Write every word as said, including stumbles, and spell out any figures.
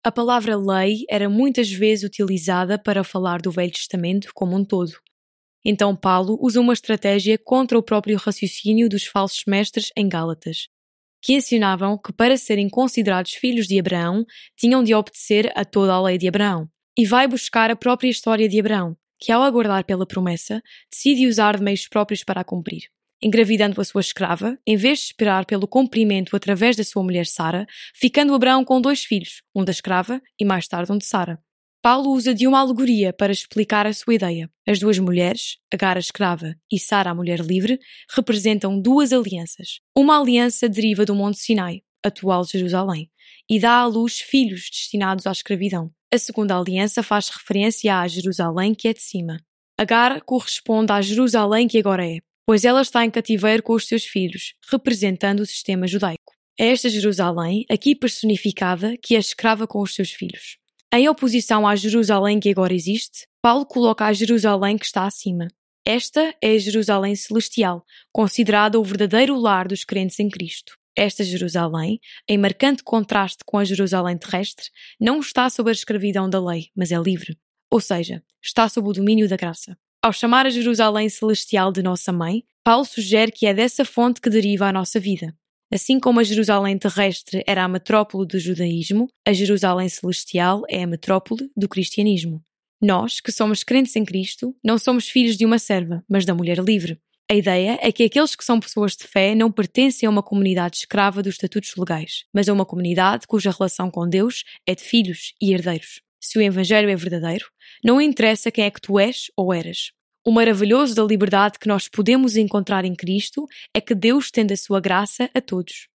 A palavra lei era muitas vezes utilizada para falar do Velho Testamento como um todo. Então Paulo usa uma estratégia contra o próprio raciocínio dos falsos mestres em Gálatas, que ensinavam que para serem considerados filhos de Abraão, tinham de obedecer a toda a lei de Abraão. E vai buscar a própria história de Abraão, que ao aguardar pela promessa, decide usar de meios próprios para a cumprir. Engravidando a sua escrava, em vez de esperar pelo cumprimento através da sua mulher Sara, ficando Abraão com dois filhos, um da escrava e mais tarde um de Sara. Paulo usa de uma alegoria para explicar a sua ideia. As duas mulheres, Agar a escrava e Sara a mulher livre, representam duas alianças. Uma aliança deriva do Monte Sinai, atual Jerusalém, e dá à luz filhos destinados à escravidão. A segunda aliança faz referência à Jerusalém que é de cima. Agar corresponde à Jerusalém que agora é, pois ela está em cativeiro com os seus filhos, representando o sistema judaico. É esta Jerusalém, aqui personificada, que é escrava com os seus filhos. Em oposição à Jerusalém que agora existe, Paulo coloca a Jerusalém que está acima. Esta é a Jerusalém celestial, considerada o verdadeiro lar dos crentes em Cristo. Esta Jerusalém, em marcante contraste com a Jerusalém terrestre, não está sob a escravidão da lei, mas é livre. Ou seja, está sob o domínio da graça. Ao chamar a Jerusalém celestial de nossa mãe, Paulo sugere que é dessa fonte que deriva a nossa vida. Assim como a Jerusalém terrestre era a metrópole do judaísmo, a Jerusalém celestial é a metrópole do cristianismo. Nós, que somos crentes em Cristo, não somos filhos de uma serva, mas da mulher livre. A ideia é que aqueles que são pessoas de fé não pertencem a uma comunidade escrava dos estatutos legais, mas a uma comunidade cuja relação com Deus é de filhos e herdeiros. Se o Evangelho é verdadeiro, não interessa quem é que tu és ou eras. O maravilhoso da liberdade que nós podemos encontrar em Cristo é que Deus estende a sua graça a todos.